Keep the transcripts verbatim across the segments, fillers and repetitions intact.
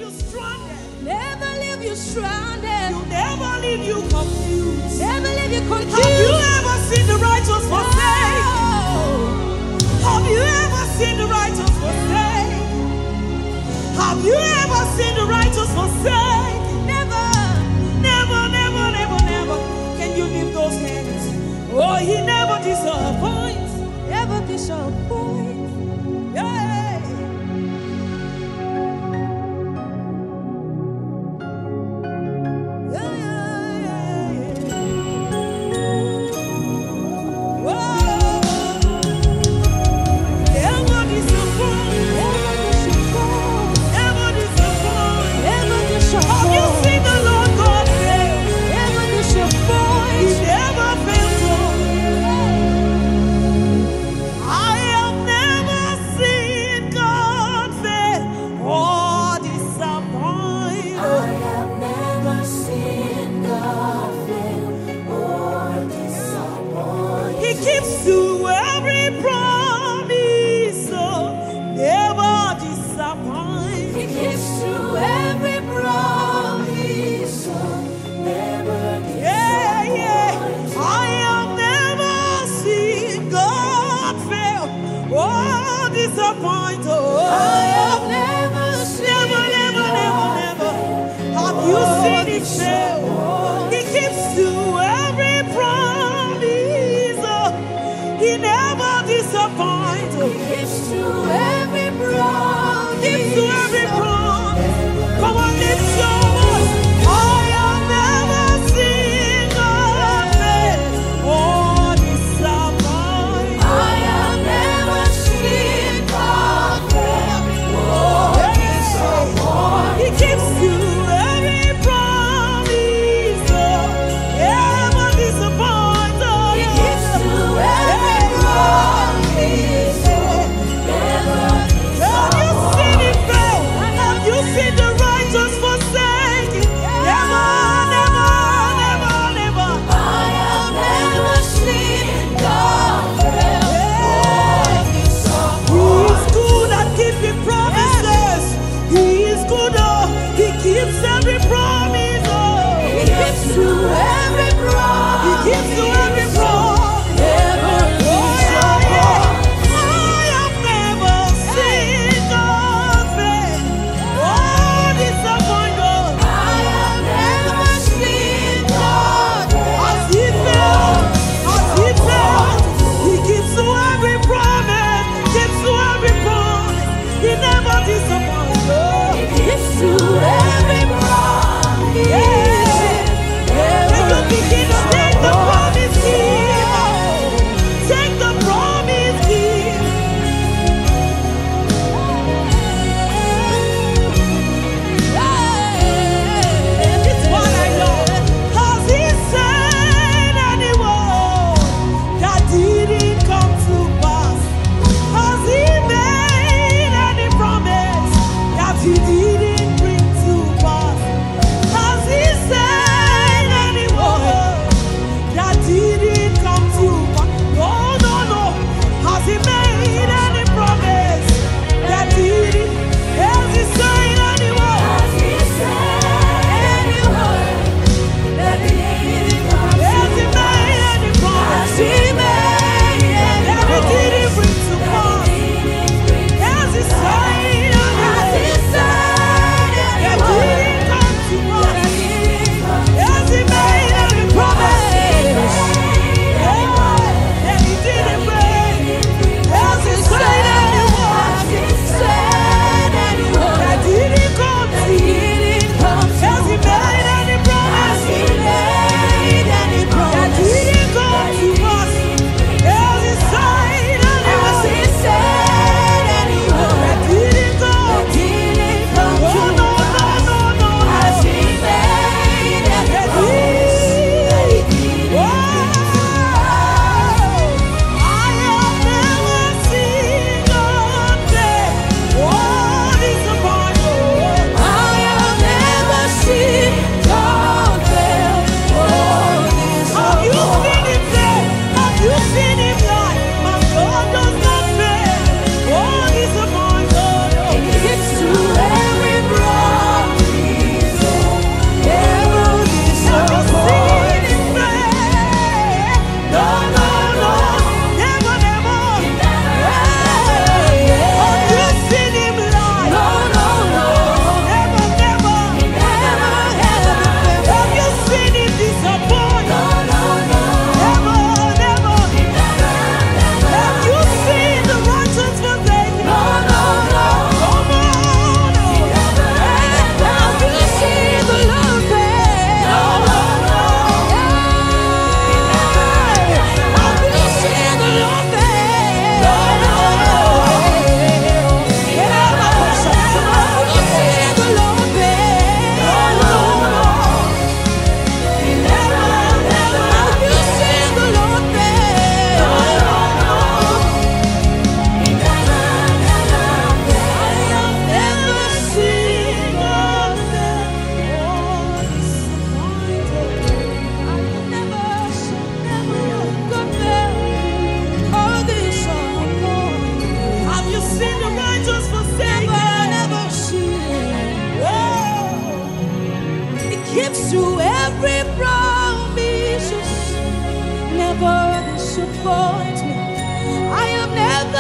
you stranded. Never leave you stranded. You never leave you confused. Never leave you confused. Have you ever seen the righteous forsaken? Have you ever seen the righteous forsaken? Have you ever seen the righteous forsaken? Never. Never, never, never, never. Can you lift those hands? Oh, he never disappoints. Never disappoint. Yeah. Yeah, yeah, yeah, yeah. Whoa. Never disappoint. Never disappoint. Never disappoint. Never Have you disappoint. seen the Lord God fail? Never He disappoint. never fails. I am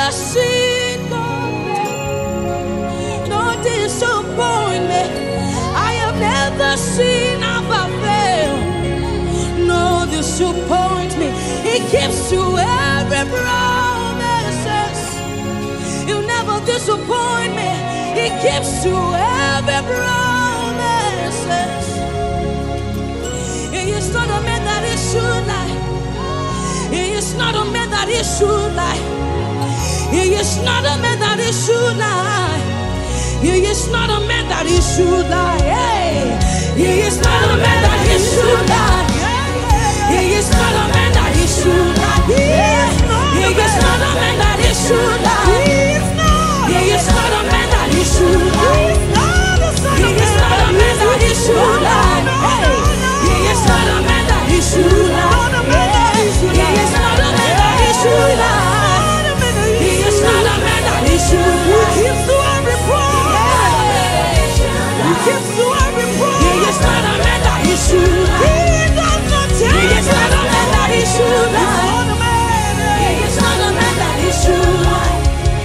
never seen God fail. No disappointment. I have never seen Abba fail. No disappointment. He keeps to every promises. He'll never disappoint me. He keeps to every promises. He is not a man that he should lie. He is not a man that he should lie. He is not a man that he should lie. He is not a man that he should lie. Hey. He is not a man that he should lie. He is not a man that he should lie. He is not a man that he should lie. He is not a man that he should lie. He is not a man that he should lie. He is not a man that he should lie. He is not a man that he should lie. He is not a man that he should lie. He keeps to every promise. He keeps to every promise. He is not a man that he should lie. He does not change. He is not a man that he should lie. He is not a man that he should lie.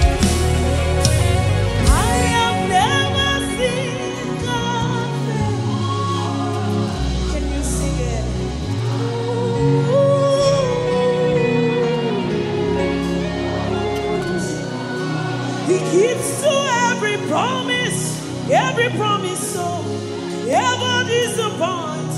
I have never seen God fail. Can you sing it? He keeps to every promise, every promise so ever disappoints.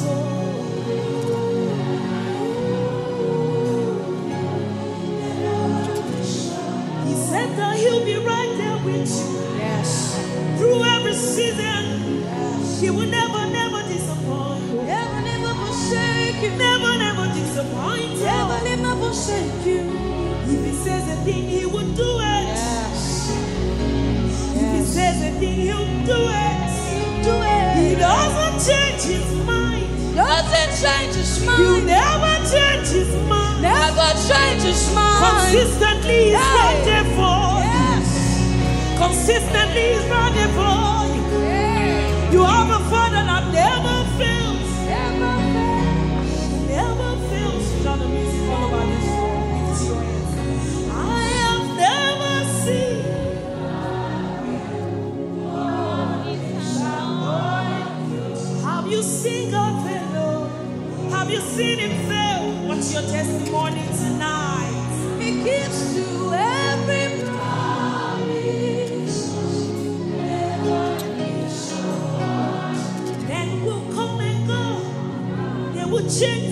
He said that he'll be right there with you. Yes. Through every season. Yes. He will never, never disappoint. Never, never forsake you. Never, never disappoint you. Never, never forsake you. If he says a thing, he will do it. Yes. If he says a thing, he'll do it. He'll do it. He doesn't change his mind. Doesn't change his mind. He'll never change his mind. Never change his mind. Consistently he's hey. Right there for you. Yes. Consistently he's right there for you. Hey. You have a father that never fails. Never fails. Never fails. Turn the music all over this song. Lift your hands. I have never seen. Have you seen God fail? Have you seen him fail? What's your testimony tonight? He gives to every promise. Then will come and go. They will change